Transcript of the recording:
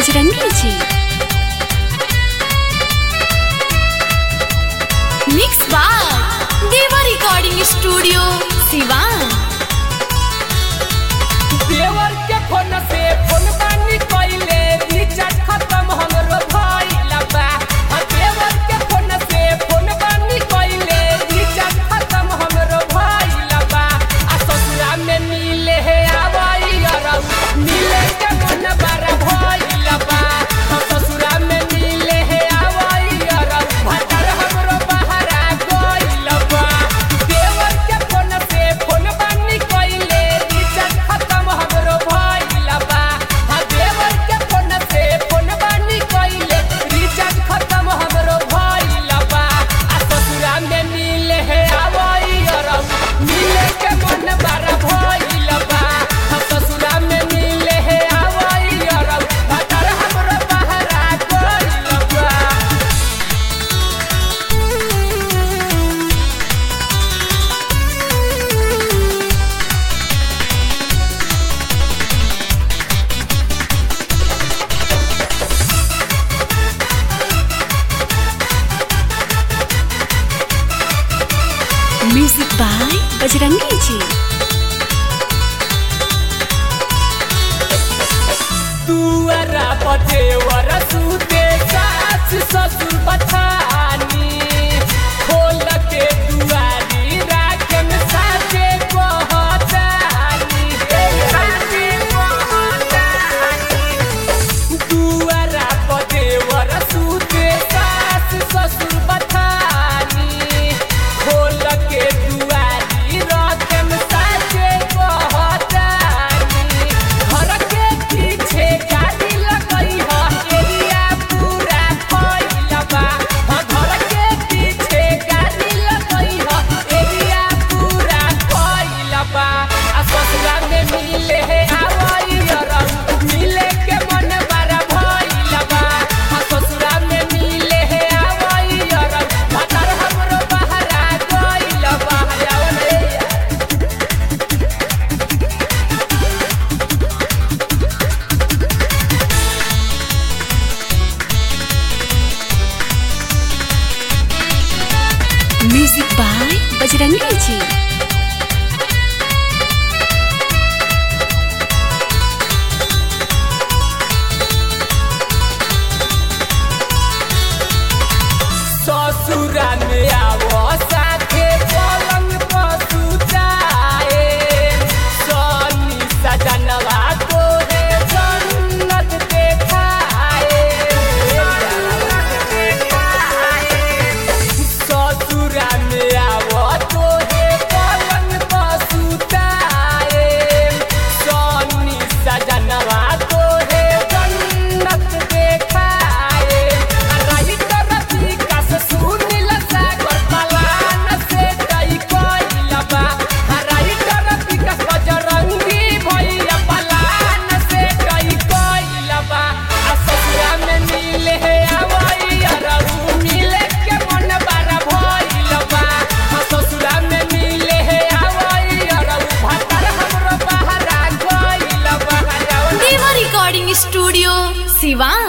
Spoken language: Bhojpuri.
Bajrangi ji. Mix by Deva recording studio Siwan. देवर के फोन से फोन बानी कइले रिचार्ज खत्म हमरो भइला बा। देवर के फोन से फोन बानी कइले रिचार्ज खत्म हमरो भइला बा। आ ससुरा में मिले है आवाई अरौ मिले के मन बड़ा भइला बा। ससुरा में मिले है आवाई अरौ भटर हमरो बहरा गइला बा। देवर के फोन से फोन बानी कइले रिचार्ज खत्म हमरो भइला बा। देवर के फोन से फोन बानी कइले रिचार्ज खत्म हमरो भइला बा। आ ससुरा में मिले है आवाई अरौ मिले के मन बड़ा भइला बा। ससुरा में मिले है आवाई अरौ भटर हमरो बहरा गइला बा। म्यूजिक बाय बजरंगी जी। दुआरा पतेवर सुते सास ससुर बथानी खोल के दुआरी राखन साथे कहतानी साथे कहतानी। दुआरा पतेवर सुते सास ससुर बथानी खोल के दुआरी राखन साथे कहतानी। घर के पीछे गाड़ी लगई ह एरिया पूरा फैला बा। घर के पीछे गाड़ी लगई ह एरिया पूरा फैला बा। आ ससुरा में मिले है आवाई अरौ मिले के मन बड़ा भइला बा। ससुरा में मिले है आवाई अरौ भतर हमरो बहरा गइला बा। म्यूजिक बाय बजरंगी जी। ससुरा में आवो साथे पलंग पर सुताए सनी सजनवा तोरे जन्नत देखाए। ससुरा में आवो तोरे पलंग पर सुताए सनी सजनवा तोरे जन्नत देखाए। रही तरफी कस सुनिल सागर पलान से कई कोइला बा। रही तरफी कस बजरंगी भैया पलान से कई कोइला बा। आ ससुरा में मिले है आवाई अरौ मिले के मन बड़ा भइला बा। ससुरा में मिले है आवाई अरौ भतर हमरो बहरा गइला बा। देवा रिकॉर्डिंग स्टूडियो सिवान।